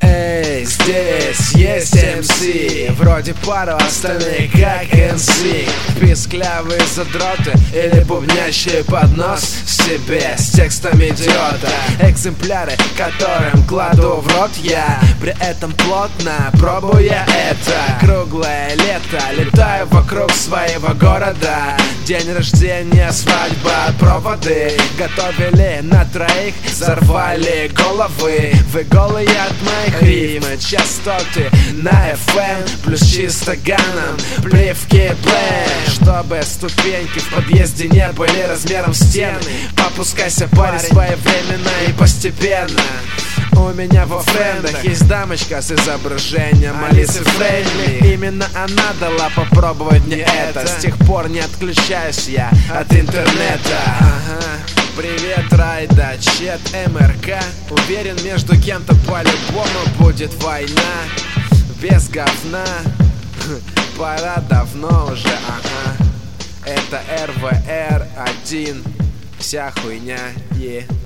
Эй, здесь есть MC, вроде пару остальных как NC. Писклявые задроты или бубнящие под нос себе с текстом идиота. Экземпляры, которым кладу в рот я, при этом плотно пробуя это. Круглое лето, летаю вокруг своего города. День рождения, свадьба, проводы готовили на троих, взорвали головы. Вы голые от моих рифм, частоты на FM, плюс чисто ганом, плевки блэм. Чтобы ступеньки в подъезде не были размером стены, попускайся, парень, своевременно и постепенно. У меня во френдах есть дамочка с изображением Алисы Фрейнли. Именно она дала попробовать мне это. С тех пор не отключаюсь я от интернета. Привет, Райда, Чет, МРК. Уверен, между кем-то по-любому будет война. Без говна. Пора давно уже, Это РВР-1. Вся хуйня,